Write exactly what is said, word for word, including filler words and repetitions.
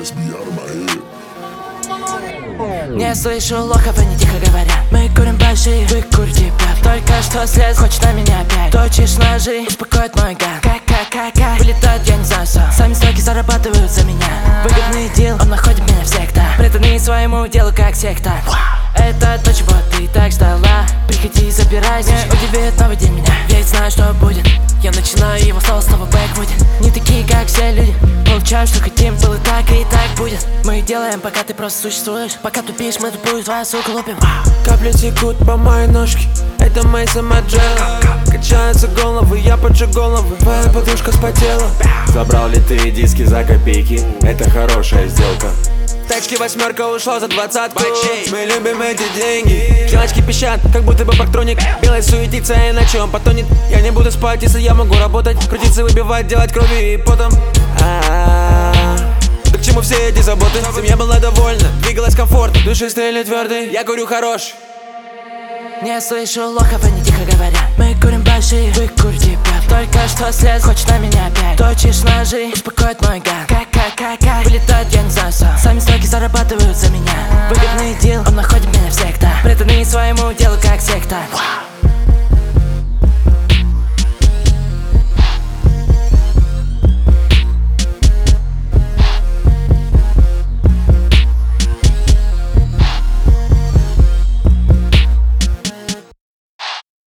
Не слышу лохов, они тихо говорят. Мы курим большие, вы курите пять. Только что слез, хочет на меня опять. Точишь ножи, успокоит мой гад. Ка-ка-ка-ка, вылетает, я не знаю сам. Сами строки зарабатывают за меня. Выгодный дел, он находит меня всегда. Преданный своему делу, как секта. Это то, чего ты так ждала. Приходи, забирайся, удивит новый день меня. Ведь знаю, что будет. Я начинаю его снова, снова бэк будет. Не такие, как все люди. Получаем, что хотим, было так и так будет. Мы делаем, пока ты просто существуешь. Пока тупишь, мы тупую твою суку лупим. Капли текут по моей ножке. Это Мейсон Маджелла. Качаются головы, я поджег головы. Твоя подушка спотела. Забрал ли ты диски за копейки? Это хорошая сделка. Тачки восьмерка ушла за двадцатку. Мы любим эти деньги. Челочки пищат, как будто бы пактроник. Белый суетится, иначе он потонет. Я не буду спать, если я могу работать. Крутиться, выбивать, делать кровью и потом. А-а-а. Да к чему все эти заботы? Семья была довольна, двигалась комфортно. Душистый или твердый, я курю хорош. Не слышу лохов, они тихо говорят. Мы курим большие, вы курите пять. Только что слез, хочет на меня опять. Точишь ножи, успокоит мой гад. Ка-ка-ка-ка, вылетает, я не знаю сам. Сами строки зарабатывают за меня. Выгодный дел, он находит меня всегда. Преданный своему делу, как секта.